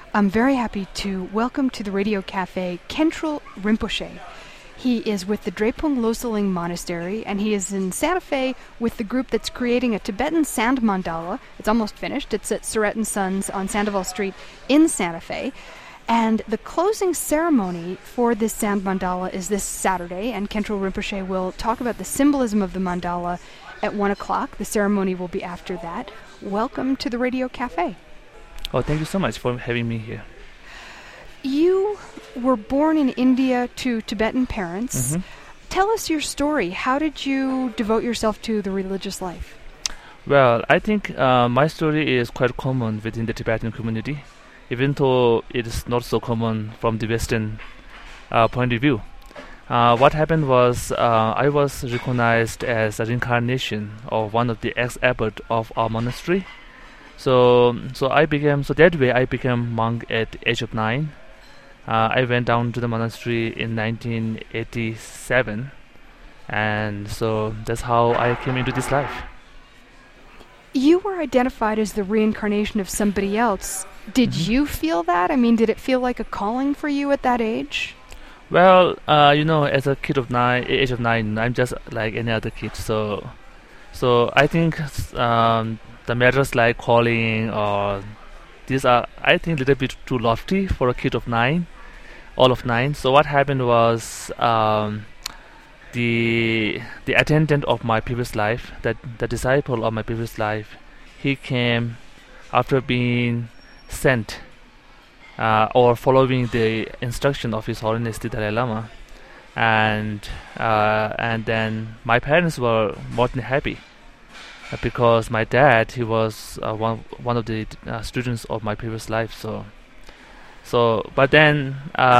I'm very happy to welcome to the Radio Cafe Khentrul Rinpoche. He is with the Drepung Losaling Monastery, and he is in Santa Fe with the group that's creating a Tibetan sand mandala. It's almost finished. It's at Surratt & Sons on Sandoval Street in Santa Fe. And the closing ceremony for this sand mandala is this Saturday, and Khentrul Rinpoche will talk about the symbolism of the mandala at 1 o'clock. The ceremony will be after that. Welcome to the Radio Cafe. Oh, thank you so much for having me here. You were born in India to Tibetan parents. Mm-hmm. Tell us your story. How did you devote yourself to the religious life? Well, I think my story is quite common within the Tibetan community, even though it is not so common from the Western point of view. What happened was I was recognized as a reincarnation of one of the ex-abbot of our monastery. So that way I became monk at the age of 9. I went down to the monastery in 1987, and so that's how I came into this life. You were identified as the reincarnation of somebody else. Did you feel that? I mean, did it feel like a calling for you at that age? Well, as a kid of age of 9, I'm just like any other kid. So I think the matters like calling or these are, I think, a little bit too lofty for a kid of 9, all of 9. So what happened was the attendant of my previous life, the disciple of my previous life, he came after being sent or following the instruction of His Holiness the Dalai Lama, and then my parents were more than happy. Because my dad, he was one of the students of my previous life. But then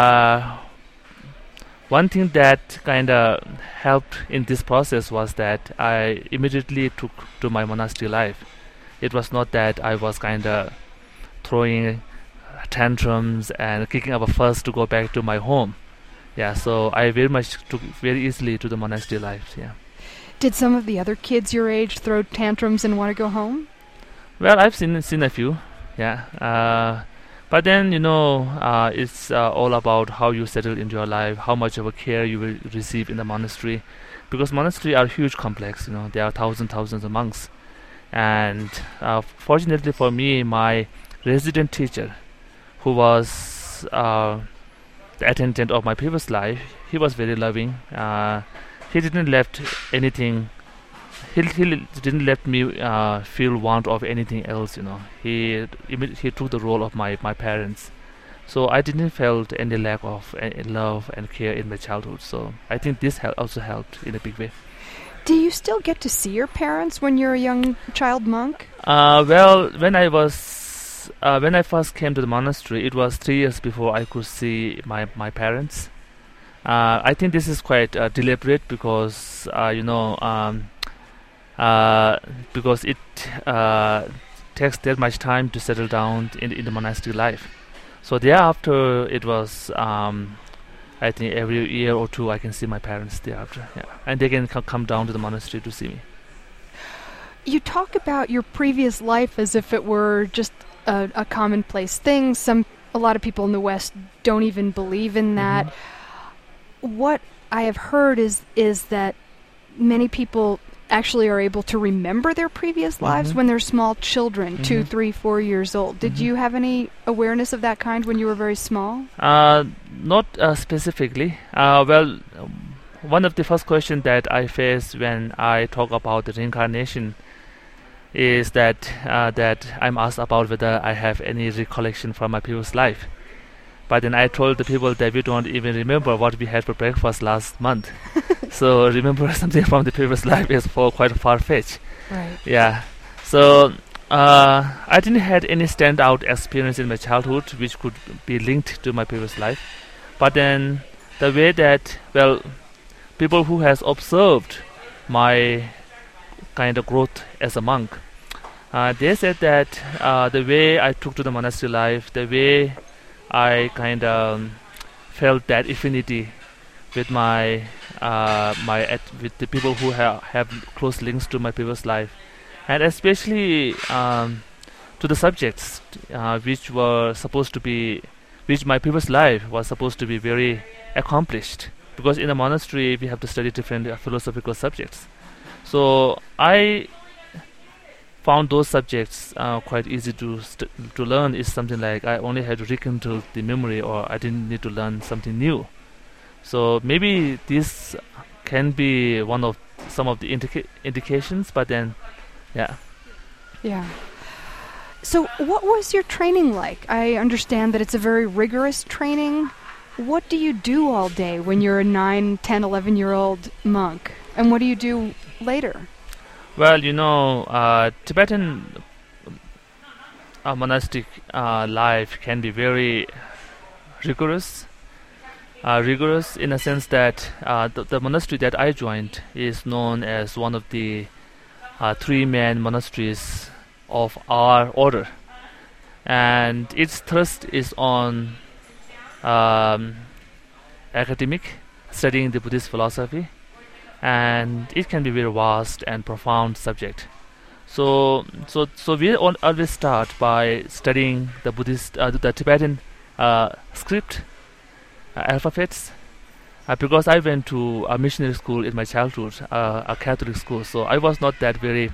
one thing that kind of helped in this process was that I immediately took to my monastery life. It was not that I was kind of throwing tantrums and kicking up a fuss to go back to my home. Yeah, so I very much took very easily to the monastery life. Yeah. Did some of the other kids your age throw tantrums and want to go home? Well, I've seen a few, yeah. But then, it's all about how you settle into your life, how much of a care you will receive in the monastery. Because monasteries are huge complex, there are thousands of monks. And fortunately for me, my resident teacher, who was the attendant of my previous life, he was very loving. He didn't left anything. He didn't let me feel want of anything else. He took the role of my parents, so I didn't felt any lack of love and care in my childhood. So I think this also helped in a big way. Do you still get to see your parents when you're a young child monk? Well, when I first came to the monastery, it was 3 years before I could see my parents. I think this is quite deliberate because because it takes that much time to settle down in the monastery life. So thereafter, it was I think every year or two I can see my parents thereafter, yeah, and they can come down to the monastery to see me. You talk about your previous life as if it were just a commonplace thing. A lot of people in the West don't even believe in that. Mm-hmm. What I have heard is that many people actually are able to remember their previous lives when they're small children, 2, 3, 4 years old. Did you have any awareness of that kind when you were very small? Not specifically. Well, one of the first questions that I face when I talk about the reincarnation is that I'm asked about whether I have any recollection from my previous life. But then I told the people that we don't even remember what we had for breakfast last month. So remember something from the previous life is quite far-fetched. Right. Yeah. So I didn't have any standout experience in my childhood which could be linked to my previous life. But then the way that, people who has observed my kind of growth as a monk, they said that the way I took to the monastery life, the way I kind of felt that affinity with with the people who have close links to my previous life, and especially to the subjects which were supposed to be, which my previous life was supposed to be very accomplished. Because in a monastery we have to study different philosophical subjects. So I found those subjects quite easy to learn. Is something like I only had to rekindle the memory, or I didn't need to learn something new. So maybe this can be one of some of the indications. But then, yeah. Yeah. So what was your training like? I understand that it's a very rigorous training. What do you do all day when you're a 9, 10, 11-year-old monk? And what do you do later? Well, Tibetan monastic life can be very rigorous. Rigorous in a sense that the monastery that I joined is known as one of the 3 main monasteries of our order, and its thrust is on academic, studying the Buddhist philosophy, and it can be very vast and profound subject. So we always start by studying the Buddhist, the Tibetan script, alphabets. Because I went to a missionary school in my childhood, a Catholic school, so I was not that very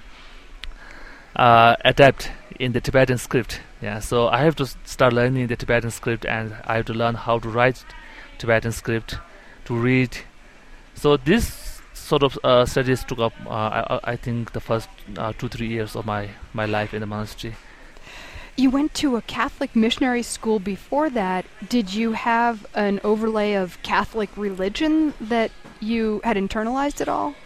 adept in the Tibetan script. Yeah, so I have to start learning the Tibetan script, and I have to learn how to write Tibetan script, to read. So this sort of studies took up, I think, the first 2-3 years of my life in the monastery. You went to a Catholic missionary school before that. Did you have an overlay of Catholic religion that you had internalized at all?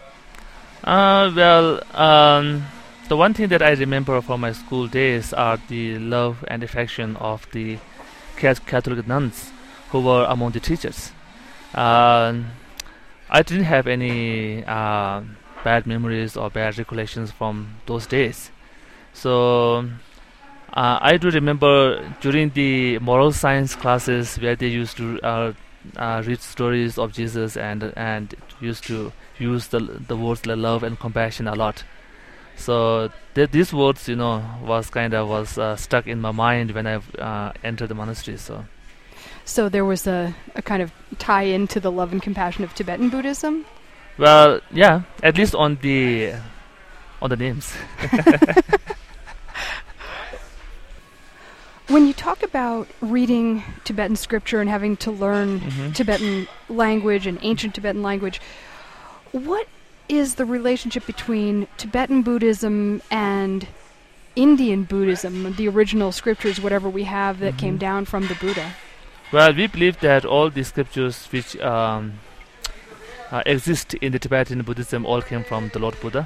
The one thing that I remember from my school days are the love and affection of the Catholic nuns who were among the teachers. I didn't have any bad memories or bad recollections from those days. So I do remember during the moral science classes where they used to read stories of Jesus and used to use the words like love and compassion a lot. So these words, was stuck in my mind when I entered the monastery. So there was a kind of tie-in to the love and compassion of Tibetan Buddhism? Well, yeah, at least on the names. When you talk about reading Tibetan scripture and having to learn Tibetan language and ancient Tibetan language, what is the relationship between Tibetan Buddhism and Indian Buddhism, the original scriptures, whatever we have that came down from the Buddha? Well, we believe that all the scriptures which exist in the Tibetan Buddhism all came from the Lord Buddha.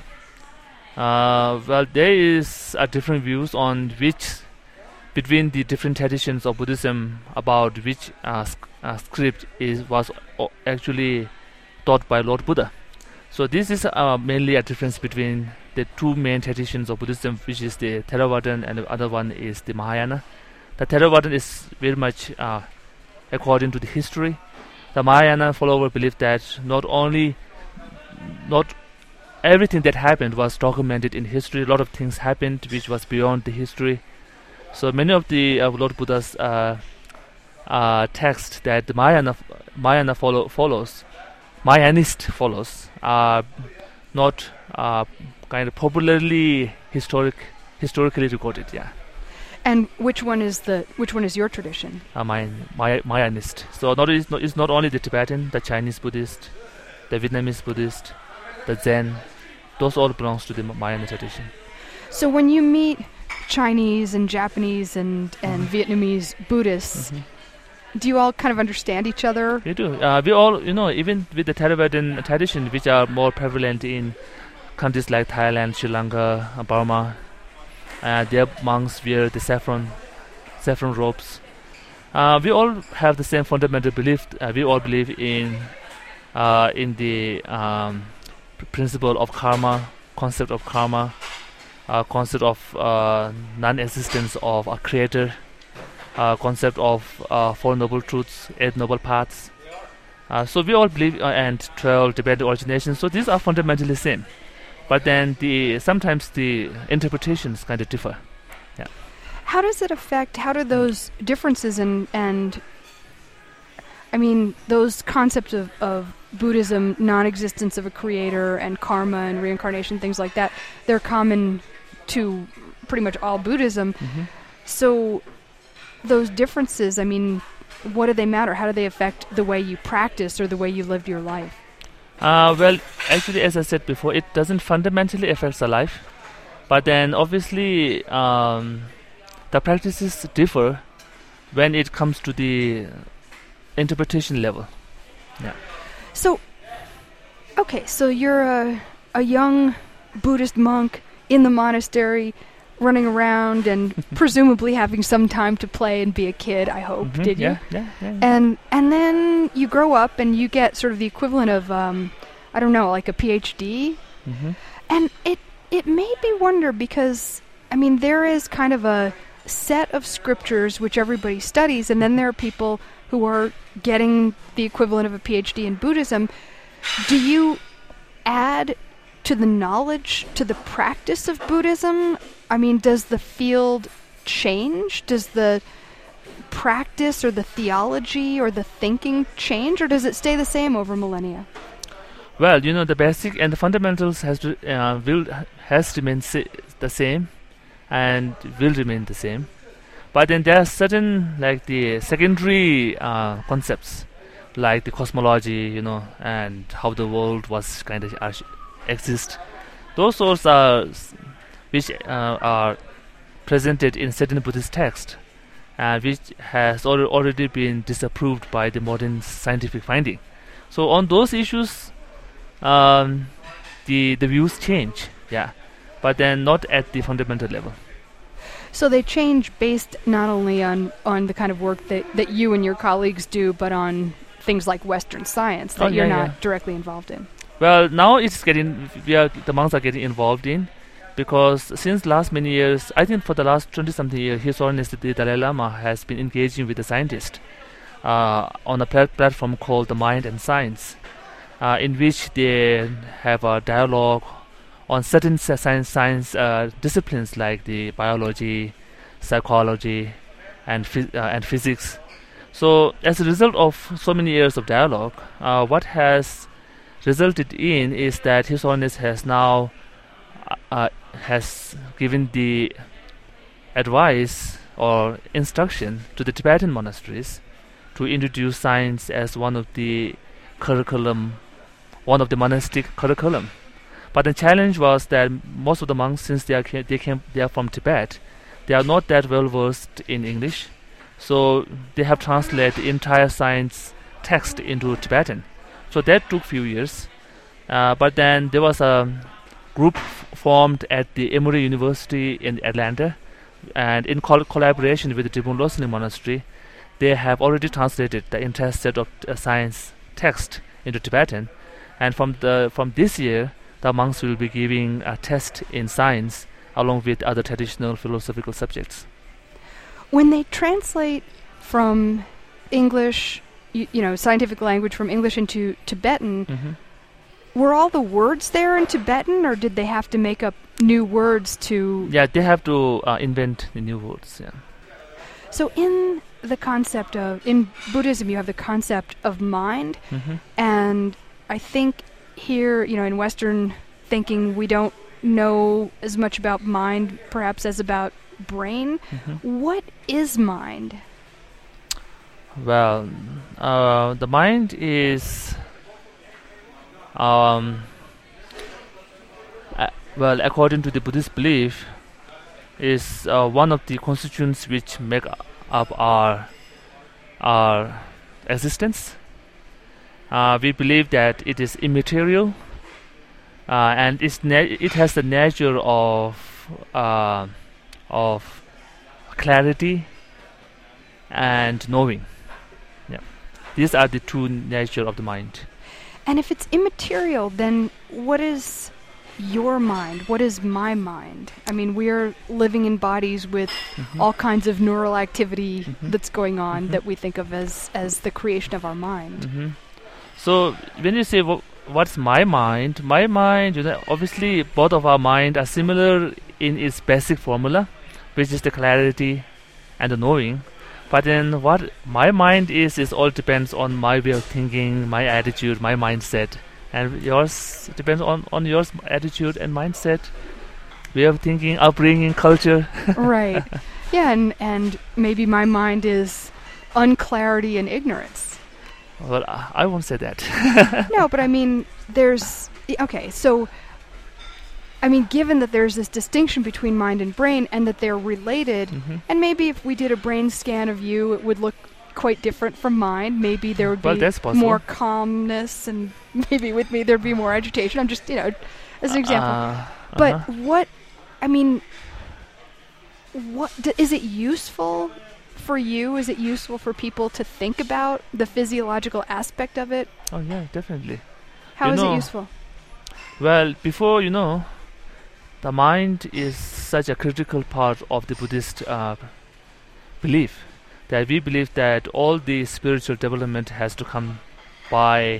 There is different views on between the different traditions of Buddhism about which script was actually taught by Lord Buddha. So this is mainly a difference between the 2 main traditions of Buddhism, which is the Theravadan and the other one is the Mahayana. The Theravadan is very much according to the history. The Mahayana follower believe that not everything that happened was documented in history. A lot of things happened which was beyond the history. So many of the Lord Buddha's texts that the Mahayanist follows are not kind of popularly historically recorded. Yeah. And which one is your tradition? Mahayanist. So it's not only the Tibetan, the Chinese Buddhist, the Vietnamese Buddhist, the Zen. Those all belongs to the Mahayana tradition. So when you meet Chinese and Japanese and Vietnamese Buddhists, do you all kind of understand each other? We do. We all, even with the Theravadan tradition, which are more prevalent in countries like Thailand, Sri Lanka, Burma, their monks wear the saffron robes. We all have the same fundamental belief. We all believe in the principle of karma, concept of karma, concept of non-existence of a creator, concept of 4 noble truths, 8 noble paths. So we all believe and 12 Tibetan originations. So these are fundamentally same. But then sometimes the interpretations kind of differ. Yeah. How does it affect? How do those differences and I mean those concepts of Buddhism, non-existence of a creator, and karma and reincarnation, things like that, they're common to pretty much all Buddhism. So those differences, I mean, what do they matter? How do they affect the way you practice or the way you lived your life? Well, actually, as I said before, it doesn't fundamentally affect the life. But then, obviously, the practices differ when it comes to the interpretation level. Yeah. So, okay, so you're a young Buddhist monk in the monastery, running around and presumably having some time to play and be a kid, I hope, did you? Yeah. And then you grow up and you get sort of the equivalent of, I don't know, like a PhD. And it made me wonder because, I mean, there is kind of a set of scriptures which everybody studies, and then there are people who are getting the equivalent of a PhD in Buddhism. Do you add to the knowledge, to the practice of Buddhism? I mean, does the field change? Does the practice or the theology or the thinking change, or does it stay the same over millennia? Well, the basic and the fundamentals has remained the same and will remain the same. But then there are certain, like the secondary concepts, like the cosmology, and how the world was kind of exist. Those sorts are which are presented in certain Buddhist texts, which has already been disapproved by the modern scientific finding. So on those issues, the views change, but then not at the fundamental level. So they change based not only on the kind of work that you and your colleagues do, but on things like Western science that you're not directly involved in. Well, now the monks are getting involved in, because since last many years, I think for the last 20-something years, His Holiness the Dalai Lama has been engaging with the scientists on a platform called The Mind and Science, in which they have a dialogue on certain science disciplines like the biology, psychology, and physics. So, as a result of so many years of dialogue, what has resulted in is that His Holiness has now has given the advice or instruction to the Tibetan monasteries to introduce science as one of the monastic curriculum. But the challenge was that most of the monks, since they are from Tibet, they are not that well versed in English, so they have translated the entire science text into Tibetan. So that took few years. But then there was a group formed at the Emory University in Atlanta, and in collaboration with the Drepung Losling Monastery, they have already translated the entire set of science text into Tibetan. And from this year, the monks will be giving a test in science along with other traditional philosophical subjects. When they translate from English, scientific language from English into Tibetan, were all the words there in Tibetan, or did they have to make up new words to... Yeah, they have to invent the new words, yeah. So in Buddhism, you have the concept of mind, and I think here, in Western thinking, we don't know as much about mind, perhaps, as about brain. What is mind? Well, the mind is... according to the Buddhist belief, is one of the constituents which make up our existence. We believe that it is immaterial, and it has the nature of clarity and knowing. Yeah, these are the two nature of the mind. And if it's immaterial, then what is your mind? What is my mind? I mean, we're living in bodies with all kinds of neural activity that's going on that we think of as the creation of our mind. So when you say what's my mind, obviously both of our mind are similar in its basic formula, which is the clarity and the knowing. But then what my mind is all depends on my way of thinking, my attitude, my mindset. And yours depends on your attitude and mindset, way of thinking, upbringing, culture. Right. Yeah, and maybe my mind is unclarity and ignorance. Well, I won't say that. No, but I mean, okay, so, I mean, given that there's this distinction between mind and brain and that they're related, and maybe if we did a brain scan of you, it would look quite different from mine. Maybe there would be that's more calmness, and maybe with me there'd be more agitation. I'm just, as an example. But what is it useful for you? Is it useful for people to think about the physiological aspect of it? Oh yeah, definitely. How is it useful? Well, before the mind is such a critical part of the Buddhist belief, that we believe that all the spiritual development has to come by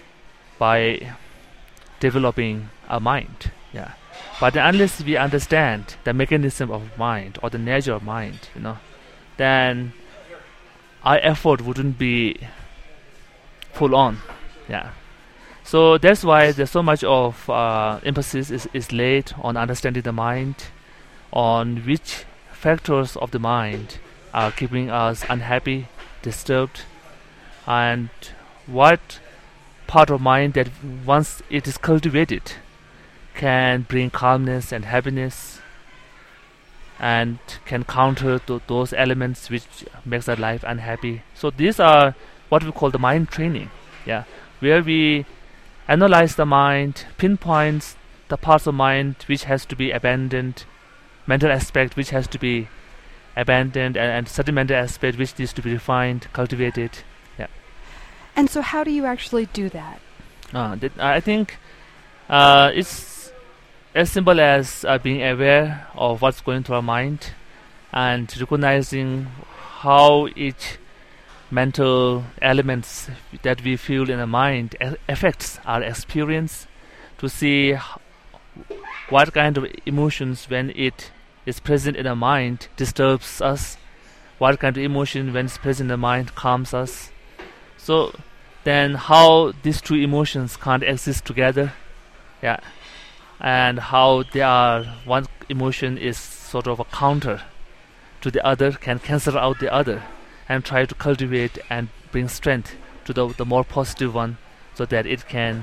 developing a mind. Yeah. But unless we understand the mechanism of mind or the nature of mind, then our effort wouldn't be full on. Yeah. So that's why there's so much of emphasis is laid on understanding the mind, on which factors of the mind are keeping us unhappy, disturbed, and what part of mind that once it is cultivated can bring calmness and happiness and can counter those elements which makes our life unhappy. So these are what we call the mind training, where we analyze the mind, pinpoints the parts of mind which has to be abandoned, mental aspect which has to be abandoned, and certain mental aspect which needs to be refined, cultivated. And so how do you actually do that? I think it's as simple as being aware of what's going through our mind and recognizing how each mental elements that we feel in the mind affects our experience, to see what kind of emotions when it is present in the mind disturbs us, what kind of emotion when it's present in the mind calms us. So then how these two emotions can't exist together, and how they are, one emotion is sort of a counter to the other, can cancel out the other, and try to cultivate and bring strength to the more positive one, so that it can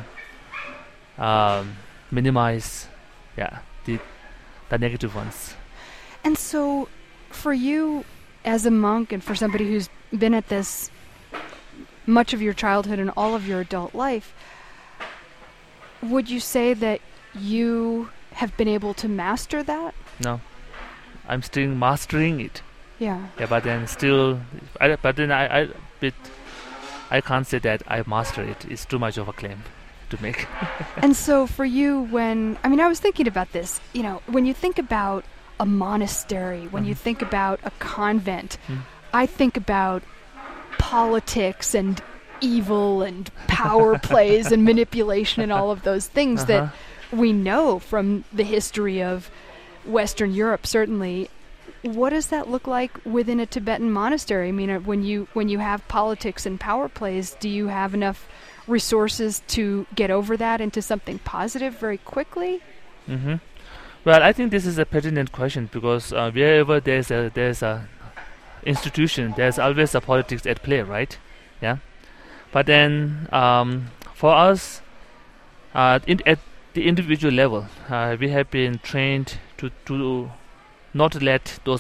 minimize the negative ones. And so for you as a monk, and for somebody who's been at this much of your childhood and all of your adult life, would you say that you have been able to master that? No, I'm still mastering it. Yeah, but then still, I can't say that I master it. It's too much of a claim to make. And so for you, I was thinking about this, when you think about a monastery, when you think about a convent, I think about politics and evil and power plays and manipulation and all of those things that we know from the history of Western Europe, certainly. What does that look like within a Tibetan monastery? I mean, when you have politics and power plays, do you have enough resources to get over that into something positive very quickly? Well, I think this is a pertinent question, because wherever there's a institution, there's always a politics at play, right? Yeah. But then for us, at the individual level, we have been trained to not let those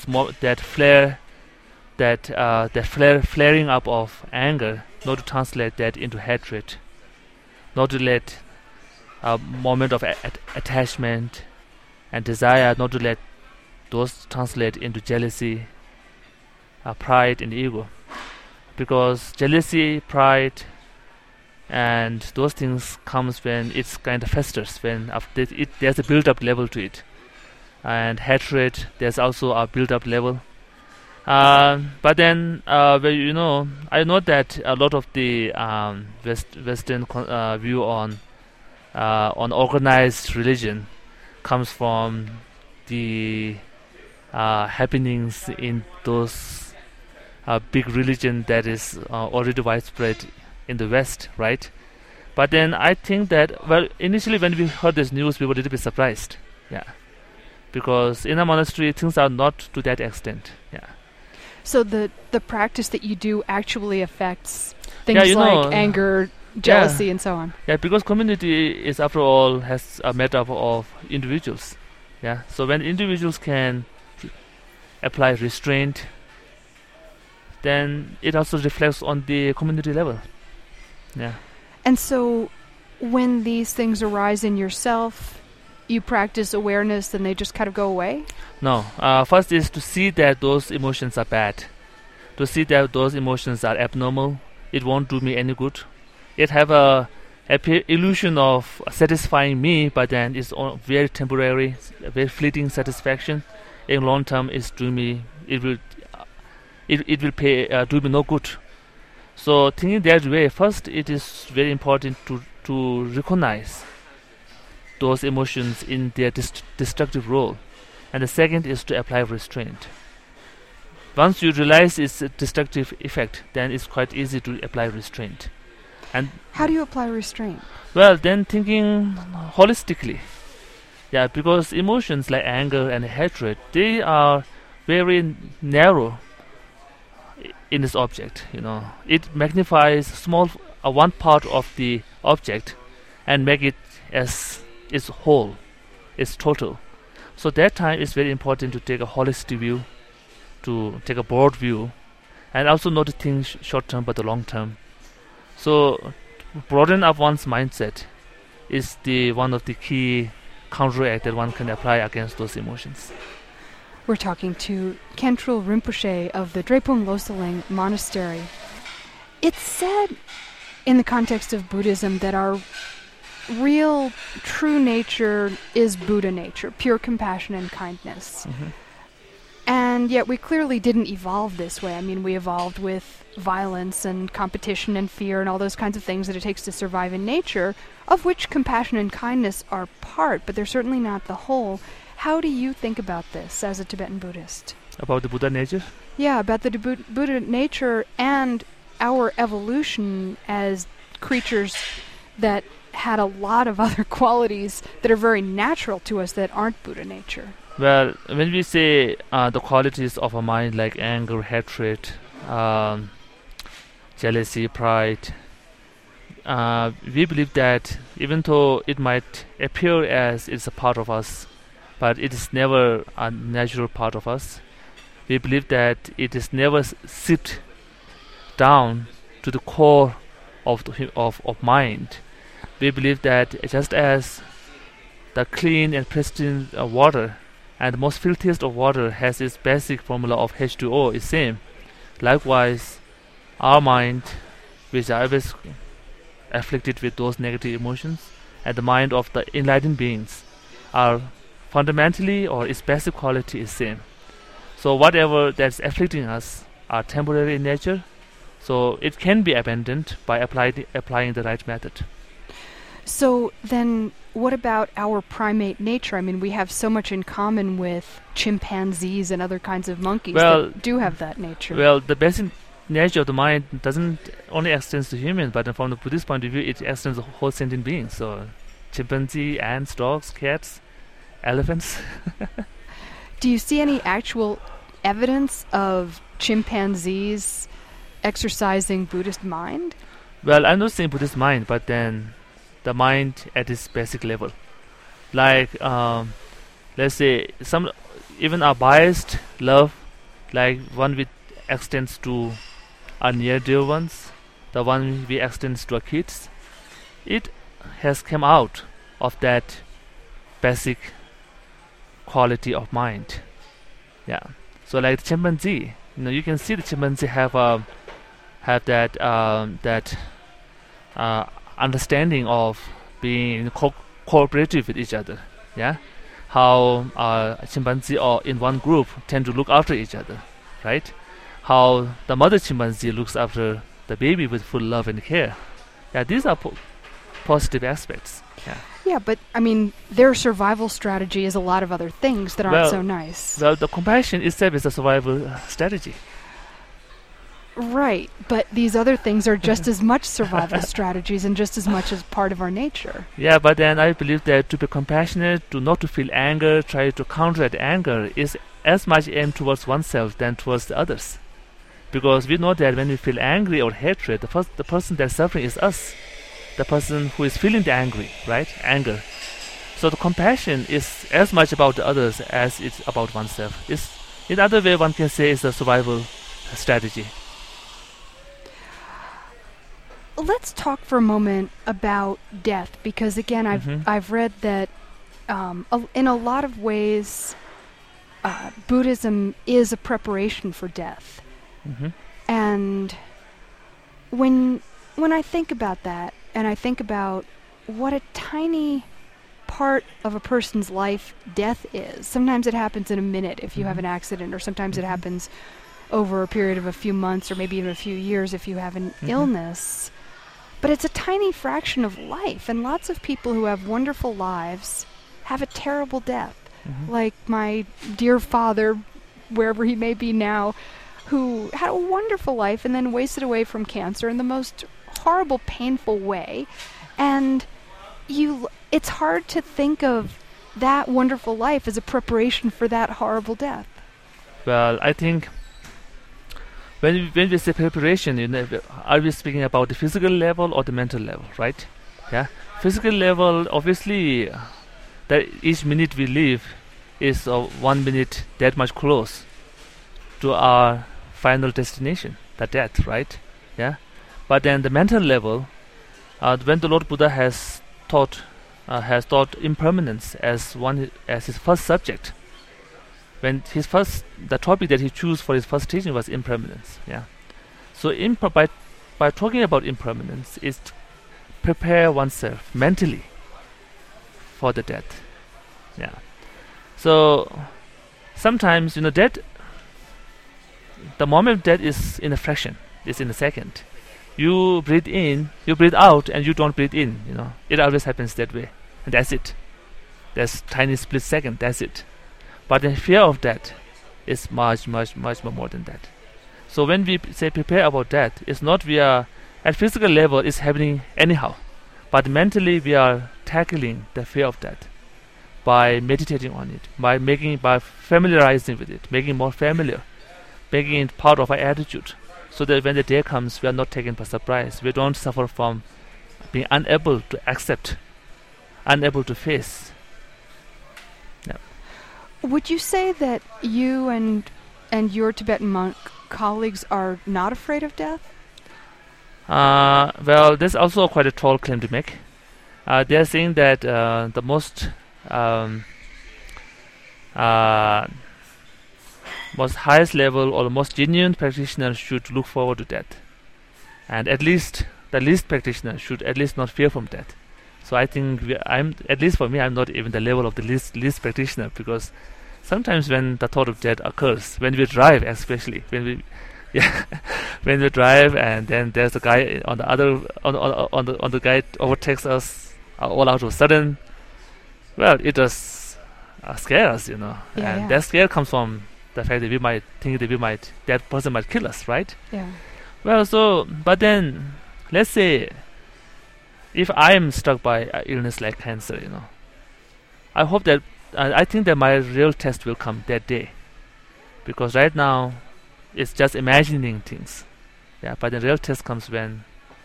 flaring up of anger, not to translate that into hatred, not to let a moment of attachment and desire, not to let those translate into jealousy, pride and ego. Because jealousy, pride, and those things comes when it's kind of festers, when there's a build-up level to it. And hatred, there's also a build-up level. But then, I know that a lot of the Western view on organized religion comes from the happenings in those big religion that is already widespread in the West, right? But then I think that, well, initially when we heard this news, we were a little bit surprised, yeah, because in a monastery things are not to that extent, yeah. So the practice that you do actually affects Yeah, things you like know, anger, jealousy, and so on. Yeah, because community is, after all, has a made up of individuals. Yeah, so when individuals can apply restraint, then it also reflects on the community level. Yeah. And so when these things arise in yourself, you practice awareness and they just kind of go away? No. First is to see that those emotions are bad. To see that those emotions are abnormal. It won't do me any good. It have a illusion of satisfying me, but then it's very temporary, very fleeting satisfaction. In long term, it's doing me. It will do me no good. So thinking that way, first it is very important to recognize those emotions in their destructive role, and the second is to apply restraint. Once you realize its destructive effect, then it's quite easy to apply restraint. And how do you apply restraint? Well, then thinking holistically. Yeah, because emotions like anger and hatred, they are very narrow in this object. It magnifies one part of the object and make it as its whole, its total. So that time it's very important to take a holistic view, to take a broad view, and also not to think short term but the long term. So to broaden up one's mindset is one of the key counteract that one can apply against those emotions. We're talking to Khentrul Rinpoche of the Drepung Losaling Monastery. It's said in the context of Buddhism that our real, true nature is Buddha nature, pure compassion and kindness. Mm-hmm. And yet we clearly didn't evolve this way. I mean, we evolved with violence and competition and fear and all those kinds of things that it takes to survive in nature, of which compassion and kindness are part, but they're certainly not the whole. How do you think about this as a Tibetan Buddhist? About the Buddha nature? Yeah, about the Buddha nature and our evolution as creatures that had a lot of other qualities that are very natural to us that aren't Buddha nature. Well, when we say the qualities of a mind like anger, hatred, jealousy, pride, we believe that even though it might appear as it's a part of us, but it is never a natural part of us. We believe that it is never sipped down to the core of mind. We believe that just as the clean and pristine water and the most filthiest of water has its basic formula of H2O is same. Likewise, our mind, which are always afflicted with those negative emotions, and the mind of the enlightened beings are fundamentally, or its basic quality is same. So whatever that's afflicting us are temporary in nature, so it can be abandoned by applying the right method. So then what about our primate nature? I mean, we have so much in common with chimpanzees and other kinds of monkeys that do have that nature. Well, the basic nature of the mind doesn't only extend to humans, but from the Buddhist point of view, it extends to whole sentient beings. So chimpanzee, ants, dogs, cats, elephants. Do you see any actual evidence of chimpanzees exercising Buddhist mind? Well, I'm not saying Buddhist mind, but then the mind at its basic level. Like, let's say, even our biased love, like one which extends to our near dear ones, the one we extend to our kids, it has come out of that basic quality of mind. Yeah. So like the chimpanzee, you can see the chimpanzee have that understanding of being cooperative with each other. Yeah. How chimpanzee or in one group tend to look after each other, right? How the mother chimpanzee looks after the baby with full love and care. Yeah, these are positive aspects. Yeah. Yeah, but I mean, their survival strategy is a lot of other things that aren't so nice. Well, the compassion itself is a survival strategy. Right, but these other things are just as much survival strategies and just as much as part of our nature. Yeah, but then I believe that to be compassionate, not to feel anger, try to counter that anger is as much aimed towards oneself than towards the others. Because we know that when we feel angry or hatred, the person that's suffering is us. The person who is feeling the anger. So the compassion is as much about the others as it's about oneself. In other way, one can say it's a survival strategy. Let's talk for a moment about death, because again, I've read that in a lot of ways, Buddhism is a preparation for death. Mm-hmm. And when I think about that, and I think about what a tiny part of a person's life death is. Sometimes it happens in a minute if you have an accident, or sometimes it happens over a period of a few months or maybe even a few years if you have an illness. But it's a tiny fraction of life, and lots of people who have wonderful lives have a terrible death. Like my dear father, wherever he may be now, who had a wonderful life and then wasted away from cancer in the most horrible, painful way. And it's hard to think of that wonderful life as a preparation for that horrible death. Well, I think when we say preparation, are we speaking about the physical level or the mental level, right? Yeah. Physical level, obviously, that each minute we live is 1 minute that much close to our final destination, the death, right? Yeah. But then the mental level, when the Lord Buddha has taught impermanence as his first subject. When the topic that he chose for his first teaching was impermanence. Yeah. So by talking about impermanence is to prepare oneself mentally for the death. Yeah. So sometimes death, the moment of death is in a fraction, is in a second. You breathe in, you breathe out, and you don't breathe in. It always happens that way, and that's it. That's tiny split second. That's it. But the fear of death is much, much, much more than that. So when we say prepare about death, it's not we are at physical level, it's happening anyhow. But mentally we are tackling the fear of death by meditating on it, by familiarizing with it, making it more familiar, making it part of our attitude, so that when the day comes, we are not taken by surprise. We don't suffer from being unable to accept, unable to face. Would you say that you and your Tibetan monk colleagues are not afraid of death? Well, there's also quite a tall claim to make. They are saying that the most highest level or the most genuine practitioner should look forward to death, and at least the least practitioner should at least not fear from death. So I think at least for me, I'm not even the level of the least practitioner, because sometimes when the thought of death occurs, when we drive, especially when we drive, and then there's a guy on the guy overtakes us all out of a sudden. Well, it does scare us, and that scare comes from the fact that we might think that that person might kill us, right? Yeah. Well, but then let's say if I am struck by an illness like cancer, I hope that I think that my real test will come that day, because right now it's just imagining things. Yeah, but the real test comes when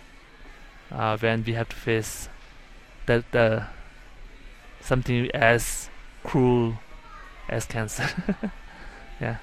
we have to face the something as cruel as cancer. Yeah.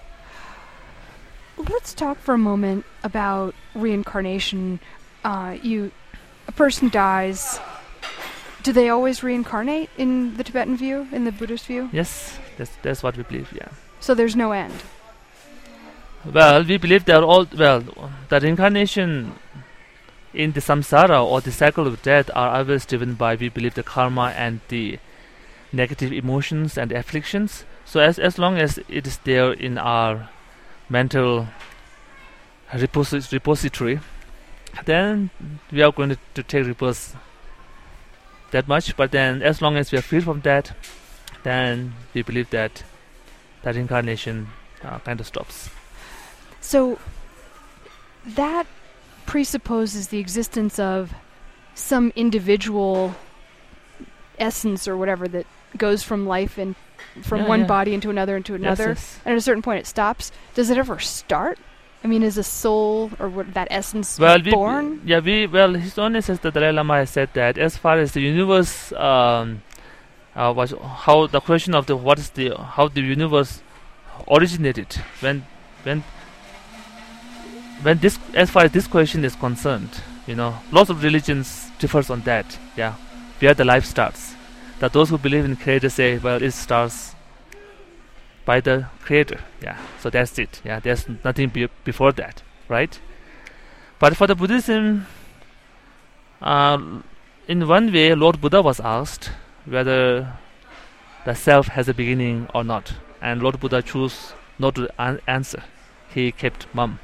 Let's talk for a moment about reincarnation. A person dies. Do they always reincarnate in the Tibetan view, in the Buddhist view? Yes, that's what we believe. Yeah. So there's no end. Well, we believe the reincarnation in the samsara or the cycle of death are always driven by, we believe, the karma and the negative emotions and afflictions. So as long as it is there in our mental repository, then we are going to take repose that much. But then, as long as we are free from that, then we believe that reincarnation kind of stops. So that presupposes the existence of some individual essence or whatever that goes from life and from one body into another, Yes. and at a certain point it stops. Does it ever start? I mean, is a soul or that essence born? His Holiness as the Dalai Lama has said that as far as the universe was how the question of how the universe originated when this, as far as this question is concerned, lots of religions differs on that, where the life starts. That those who believe in Creator say, well, it starts by the Creator, so that's it, there's nothing before that, right? But for the Buddhism, in one way, Lord Buddha was asked whether the self has a beginning or not, and Lord Buddha chose not to answer. He kept mum.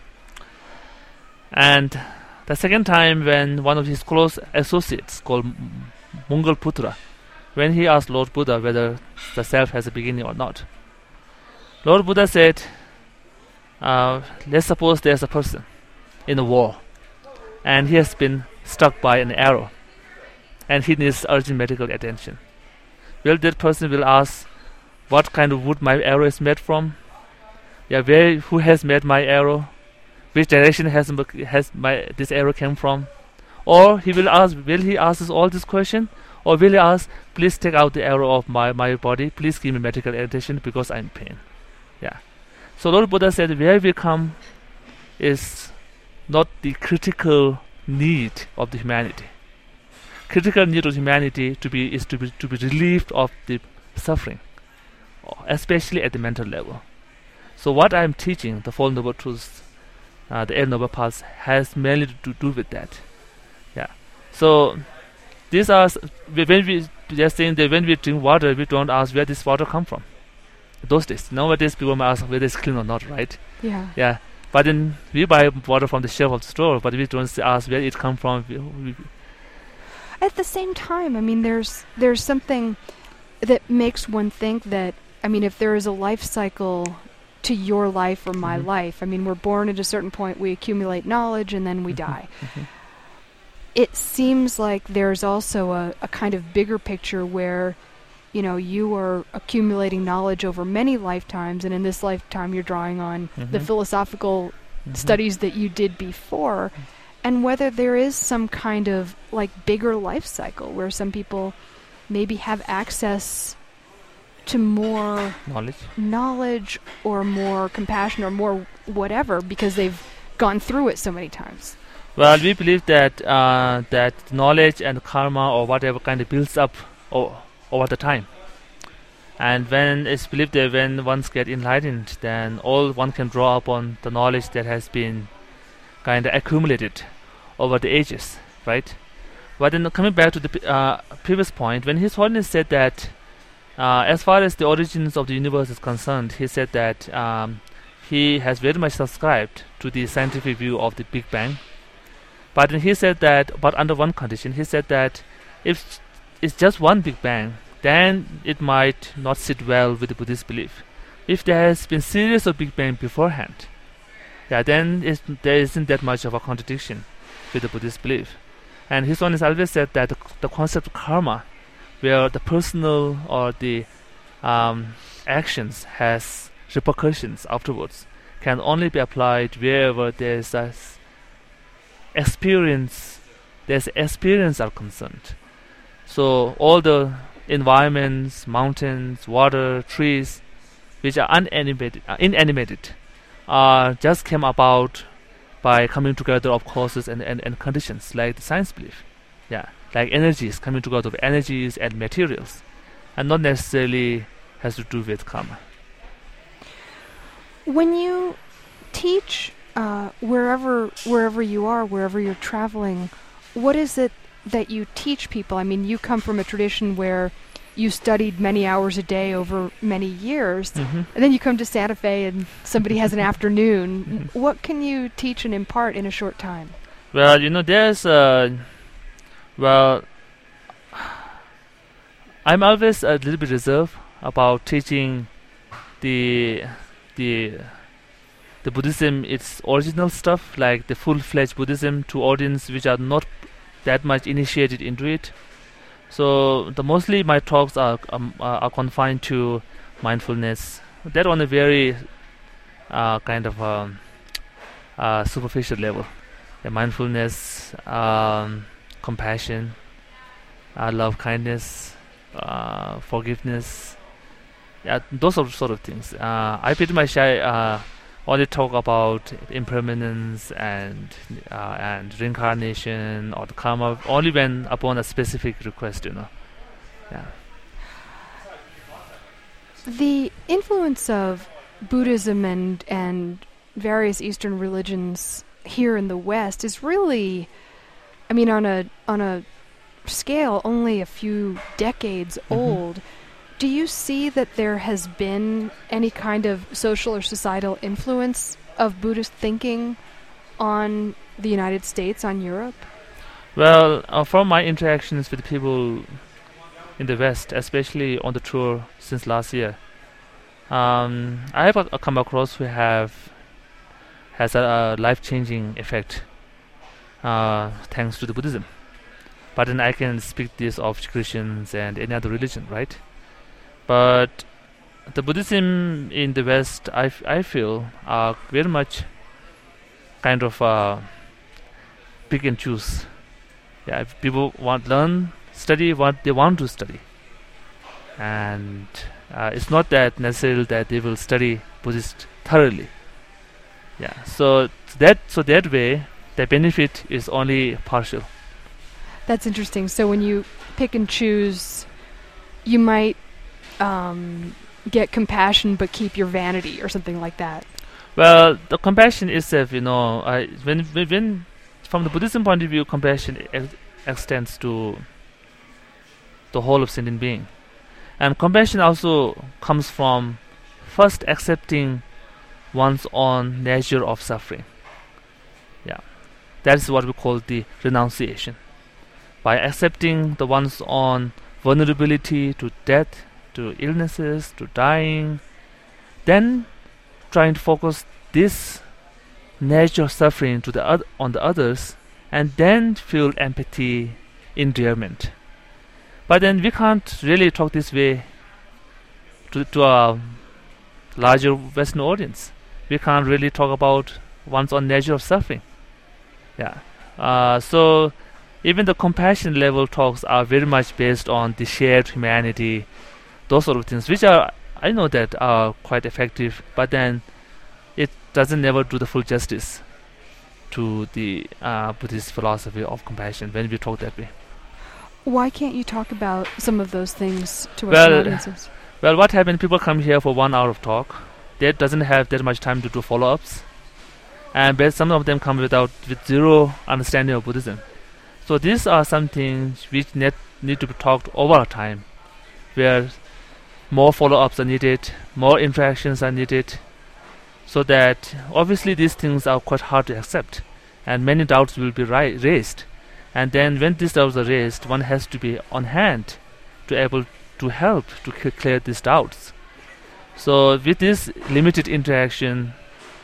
And the second time, when one of his close associates called Mangalputra, when he asked Lord Buddha whether the self has a beginning or not, Lord Buddha said, let's suppose there's a person in a war, and he has been struck by an arrow, and he needs urgent medical attention. Well, that person will ask, what kind of wood my arrow is made from? Who has made my arrow? Which direction has this arrow came from? Or he will ask, us all this question? Or will he ask, please take out the arrow of my body, please give me medical attention because I'm in pain. So Lord Buddha said, where we come is not the critical need of the humanity. Critical need of humanity is to be relieved of the suffering, especially at the mental level. So what I'm teaching, the Four Noble Truths, the Eight Noble Paths, has mainly to do with that. So these are when we just saying that when we drink water, we don't ask where this water come from. Those days, nowadays people might ask whether it's clean or not, right? Yeah. But then we buy water from the shelf of the store, but we don't ask where it come from. At the same time, I mean, there's something that makes one think that, I mean, if there is a life cycle to your life or my life, I mean, we're born at a certain point, we accumulate knowledge, and then we die. It seems like there's also a kind of bigger picture where, you are accumulating knowledge over many lifetimes, and in this lifetime you're drawing on the philosophical studies that you did before, and whether there is some kind of bigger life cycle where some people maybe have access to more knowledge or more compassion or more whatever because they've gone through it so many times. Well, we believe that that knowledge and karma or whatever kind of builds up over the time. And when it's believed that when one gets enlightened, then all one can draw upon the knowledge that has been kind of accumulated over the ages, right? But then coming back to the previous point, when His Holiness said that as far as the origins of the universe is concerned, he said that he has very much subscribed to the scientific view of the Big Bang. But then he said that, but under one condition, he said that if it's just one Big Bang, then it might not sit well with the Buddhist belief. If there has been series of Big Bang beforehand, then there isn't that much of a contradiction with the Buddhist belief. And His Holiness always said that the concept of karma, where the personal or the actions has repercussions afterwards, can only be applied wherever there's experience are concerned. So all the environments, mountains, water, trees, which are inanimated, just came about by coming together of causes and conditions, like the science belief. Like energies, coming together of energies and materials, and not necessarily has to do with karma. When you teach wherever you are, wherever you're traveling, what is it that you teach people? I mean, you come from a tradition where you studied many hours a day over many years, and then you come to Santa Fe and somebody has an afternoon. What can you teach and impart in a short time? Well, there's I'm always a little bit reserved about teaching the the the Buddhism, its original stuff, like the full-fledged Buddhism, to audience which are not that much initiated into it. So the mostly my talks are confined to mindfulness. That on a very kind of superficial level. Mindfulness, compassion, love, kindness, forgiveness. Yeah, those sort of things. I pretty much only talk about impermanence and reincarnation or the karma only when upon a specific request. Yeah. The influence of Buddhism and various Eastern religions here in the West is really, I mean, on a scale only a few decades old. Do you see that there has been any kind of social or societal influence of Buddhist thinking on the United States, on Europe? Well, from my interactions with people in the West, especially on the tour since last year, I have come across who has a life-changing effect thanks to the Buddhism. But then I can speak this of Christians and any other religion, right? But the Buddhism in the West, I feel, are very much kind of pick and choose. Yeah, if people study what they want to study, and it's not that necessarily that they will study Buddhist thoroughly. Yeah, so that way, the benefit is only partial. That's interesting. So when you pick and choose, you might get compassion but keep your vanity or something like that. Well, the compassion itself, when from the Buddhism point of view, compassion extends to the whole of sentient being. And compassion also comes from first accepting one's own nature of suffering. Yeah, that is what we call the renunciation. By accepting the one's own vulnerability to death, to illnesses, to dying, then trying to focus this nature of suffering on the others, and then feel empathy, endearment. But then we can't really talk this way to a larger Western audience. We can't really talk about one's own nature of suffering. Yeah. So even the compassion level talks are very much based on the shared humanity, those sort of things, which I know that are quite effective, but then it doesn't never do the full justice to the Buddhist philosophy of compassion when we talk that way. Why can't you talk about some of those things to Western audiences? Well, what happens, people come here for 1 hour of talk. They doesn't have that much time to do follow-ups. And some of them come with zero understanding of Buddhism. So these are some things which need to be talked over time, where more follow-ups are needed, more interactions are needed, so that obviously these things are quite hard to accept, and many doubts will be raised. And then when these doubts are raised, one has to be on hand to able to help to clear these doubts. So with this limited interaction,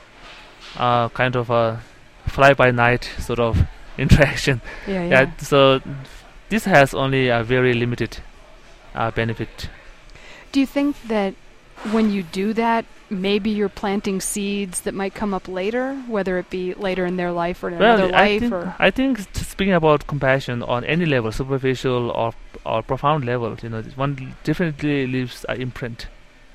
kind of a fly-by-night sort of interaction, so this has only a very limited benefit. Do you think that when you do that, maybe you're planting seeds that might come up later, whether it be later in their life or in another life? I think speaking about compassion on any level, superficial or profound level, one definitely leaves an imprint.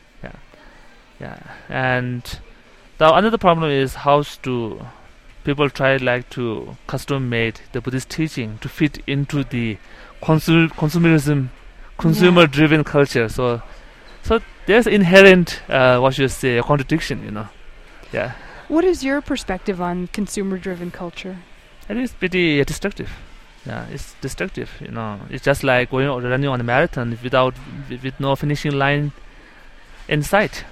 Yeah. And the another problem is how to people try to custom-made the Buddhist teaching to fit into the consumerism, consumer-driven culture. So there's inherent, a contradiction, Yeah. What is your perspective on consumer-driven culture? It is pretty destructive. Yeah, it's destructive. It's just like running on a marathon with no finishing line in sight.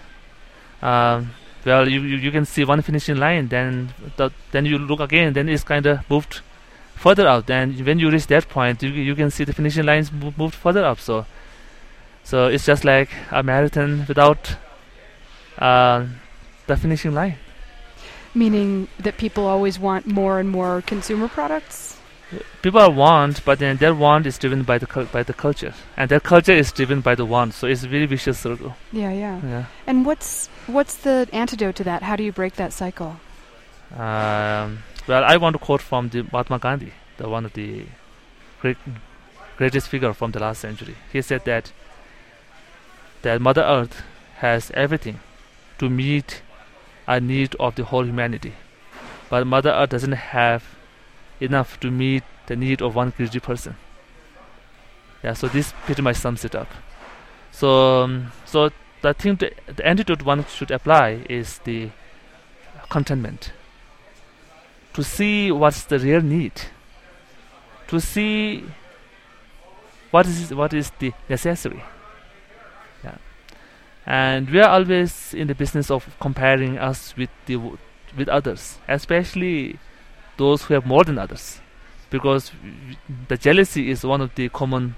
Well, you can see one finishing line, then you look again, then it's kind of moved further out. Then when you reach that point, you can see the finishing lines moved further up. So So it's just like a marathon without uh, the finishing line. Meaning that people always want more and more consumer products? People want, but then their want is driven by the culture, and their culture is driven by the want. So it's a very vicious circle. Yeah, yeah. Yeah. And what's the antidote to that? How do you break that cycle? Well, I want to quote from the Mahatma Gandhi, the one of the greatest figure from the last century. He said that Mother Earth has everything to meet a need of the whole humanity, but Mother Earth doesn't have enough to meet the need of one greedy person. Yeah, so this pretty much sums it up. So the thing, the antidote one should apply is the contentment. To see what's the real need. To see what is the necessary. Yeah, and we are always in the business of comparing us with others, especially those who have more than others, because the jealousy is one of the common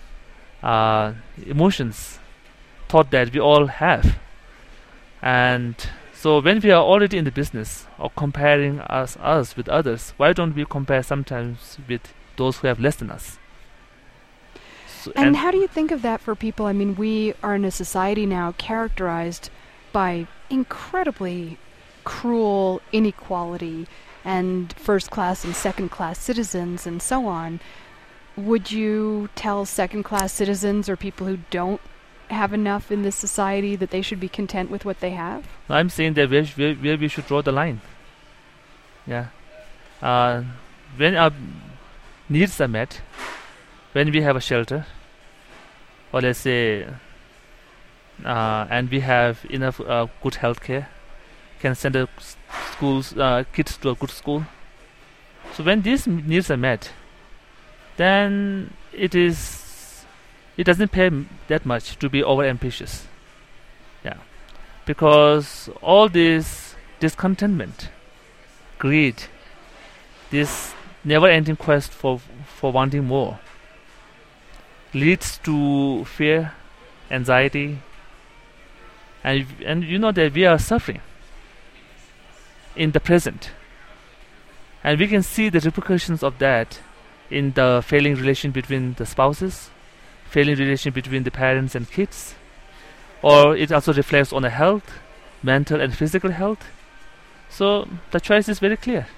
emotions thought that we all have. And so when we are already in the business of comparing us with others, why don't we compare sometimes with those who have less than us? So and how do you think of that for people? I mean, we are in a society now characterized by incredibly cruel inequality and first-class and second-class citizens and so on. Would you tell second-class citizens or people who don't have enough in this society that they should be content with what they have? I'm saying that where we should draw the line. Yeah. When our needs are met, when we have a shelter, or let's say, and we have enough good health care, can send our kids to a good school. So when these needs are met, then it doesn't pay that much to be over ambitious. Yeah, because all this discontentment, greed, this never-ending quest for wanting more, leads to fear, anxiety, and you know that we are suffering in the present, and we can see the repercussions of that in the failing relation between the spouses, failing relation between the parents and kids, or it also reflects on the health, mental and physical health. So the choice is very clear.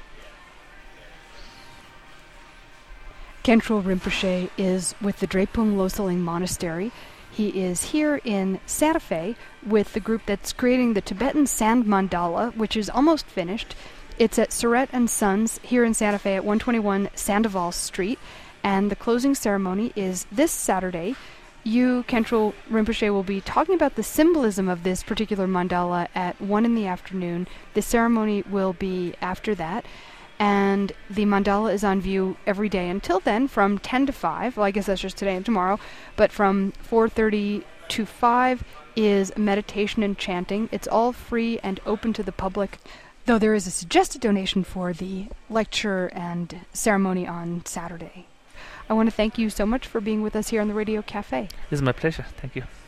Khentrul Rinpoche is with the Drepung Losaling Monastery. He is here in Santa Fe with the group that's creating the Tibetan Sand Mandala, which is almost finished. It's at Surratt and Sons here in Santa Fe at 121 Sandoval Street, and the closing ceremony is this Saturday. You, Khentrul Rinpoche, will be talking about the symbolism of this particular mandala at 1 in the afternoon. The ceremony will be after that, and the mandala is on view every day until then from 10 to 5. Well, I guess that's just today and tomorrow, but from 4:30 to 5 is meditation and chanting. It's all free and open to the public, though there is a suggested donation for the lecture and ceremony on Saturday. I want to thank you so much for being with us here on the Radio Cafe. This is my pleasure. Thank you.